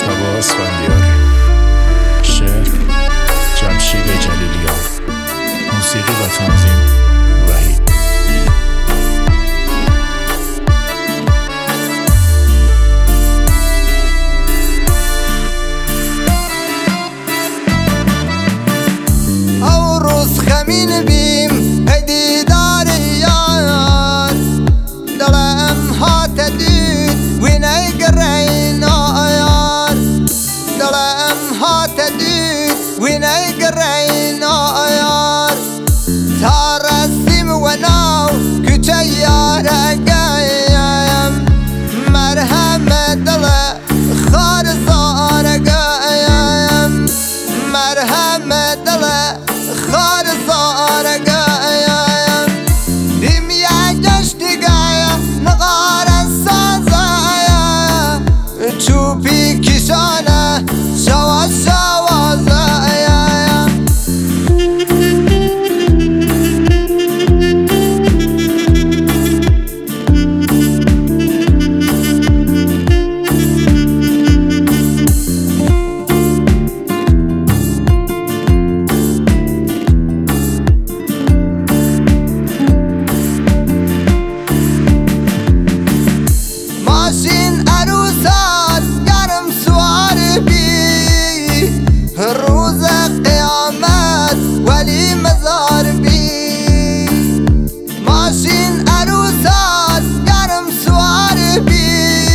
هوا اسفندیاری. شعر جمشید جلیلیان. موسیقی و تنظیم وحید. او روز خمین بیم دیدار یار دلم هات دید و نگرین یار دلم هات دید و نگرین یار تا رسیم و ناو کچه یارگایم مرهم دل خار زارگایم مرهم دل خار زارگایم دیم یا گشتگایم نغار سازایم چوبی کشانه شواز شوازایم ماشین عروسات گرم سوار بی روز قیامت ولی مزار بی ماشین عروسات گرم سوار بی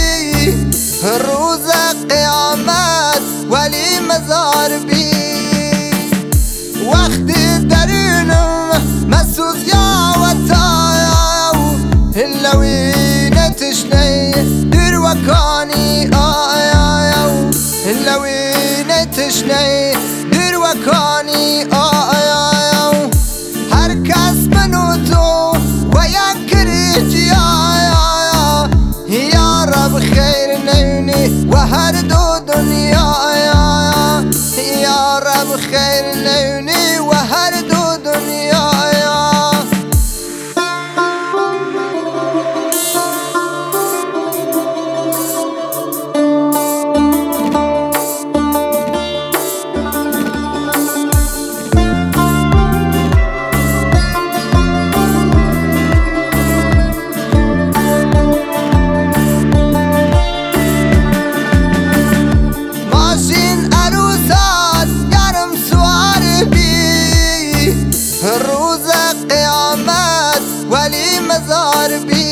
روز قیامت ولی مزار بی وقتی درونم مسوز یا و تایو هلوی نتشنی در وکانی آیاو هلوی نتشنی در وکانی آیاو هر کس منو تو و یک کریجی آیا یا رب خیر نونی و هر دو دنیا یا رب خیر نونی و هر دو دنیا روز قیامت ولی مزار بی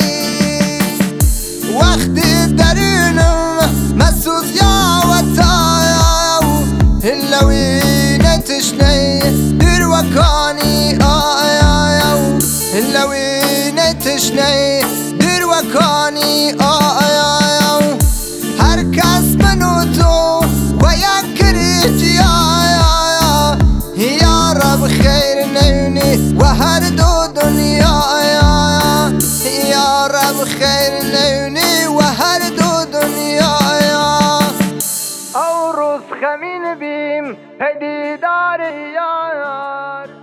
وقتی درونم مسوز یا و تایو هلوی نتشنی در وکانی آیاو هلوی نتشنی در وکانی آیاو هر کس منو تو و یک کریجی آیا یا رب خیر و هر دو دنیا یا رب خیر نونی و هر دو دنیا او روز خمین بیم دیدار یار